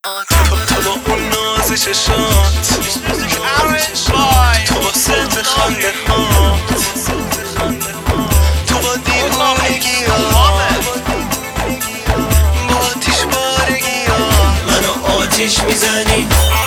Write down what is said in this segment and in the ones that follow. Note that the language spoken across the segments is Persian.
تو با اون ناز چشات، تو با صوت خنده هات، تو با دیوونگی ها، با آتیش بارگی ها منو آتیش میزنی.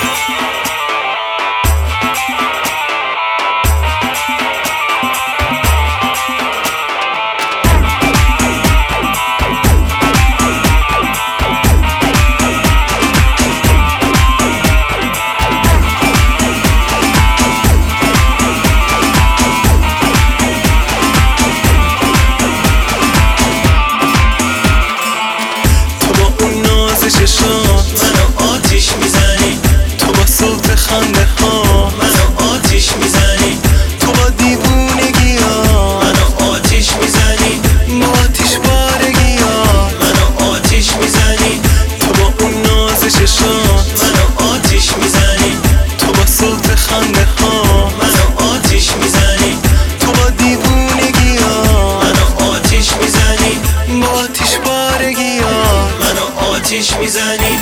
منو آتیش میزنی، تو با صوت خنده ها منو آتیش میزنی، تو با دیوونگی ها منو آتیش میزنی، با آتیش بارگی ها منو آتیش میزنی، تو با اون ناز چشات منو آتیش میزنی، تو با صوت خنده ها منو آتیش میزنی، تو با دیوونگی ها منو آتیش میزنی، با آتیش بارگی ها منو آتیش میزنی.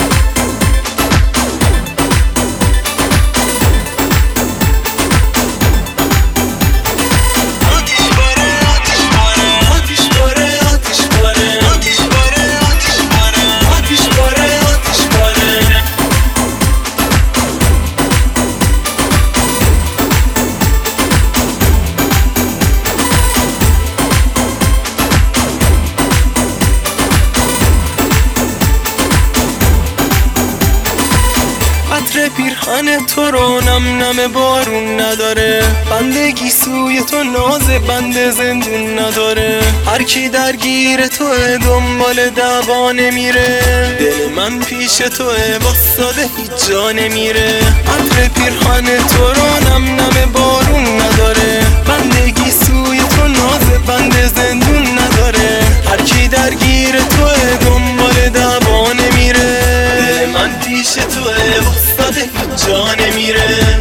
عطر پیرهن تو رو نم بارون نداره، بندگی سوی تو ناز بند زندون نداره، هر کی درگیر توه دنبال دعوا نمیره، دل من پیش توه واساده هیچ جا نمیره. عطر پیرهن تو رو نم بارون نداره، بندگی سوی تو ناز بند زندون نداره، هر کی درگیر توه دنبال دعوا نمیره، دل من پیش توه واساده هیچ جا نمیره.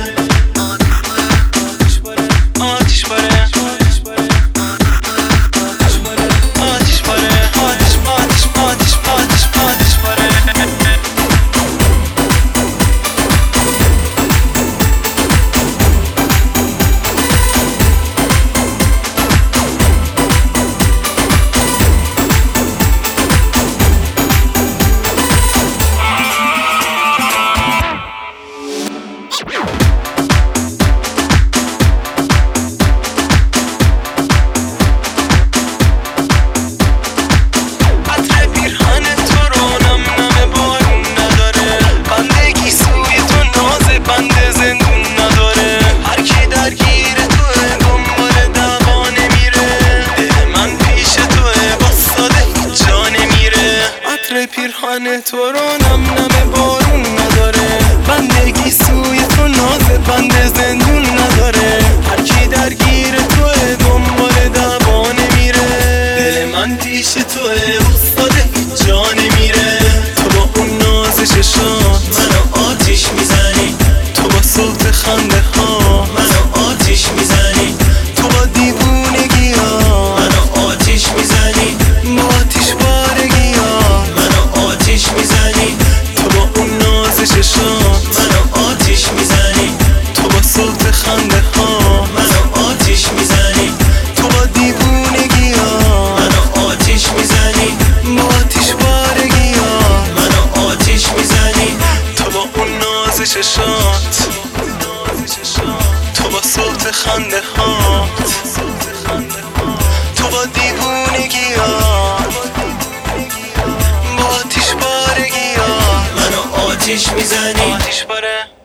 آتیش باره آتیش باره آتیش آتیش آتیش آتیش آتیش باره. پیرهن تو رو نم بارون نداره، بندگی سوی تو ناز بند زندون نداره، هر کی درگیر توه دنبال دعوا نمیره، دل من پیش توه واساده هیچ جا نمیره. تو با اون ناز چشات منو آتیش میزنی، تو با صوت خنده ها منو آتیش میزنی، تو با دیوونگی ها منو آتیش میزنی، با آتیش بارگی ها منو آتیش میزنی، تو با اون ناز چشات منو آتیش میزنی، تو با صوت خنده ها منو آتیش میزنی، تو با دیوونگی ها منو آتیش میزنی، با آتیش بارگی ها منو آتیش میزنی، تو با اون ناز چشات، تو با صوت خنده هات، تو با دیوونگی ها با آتیش بارگی ها منو آتیش میزنی. آتیش باره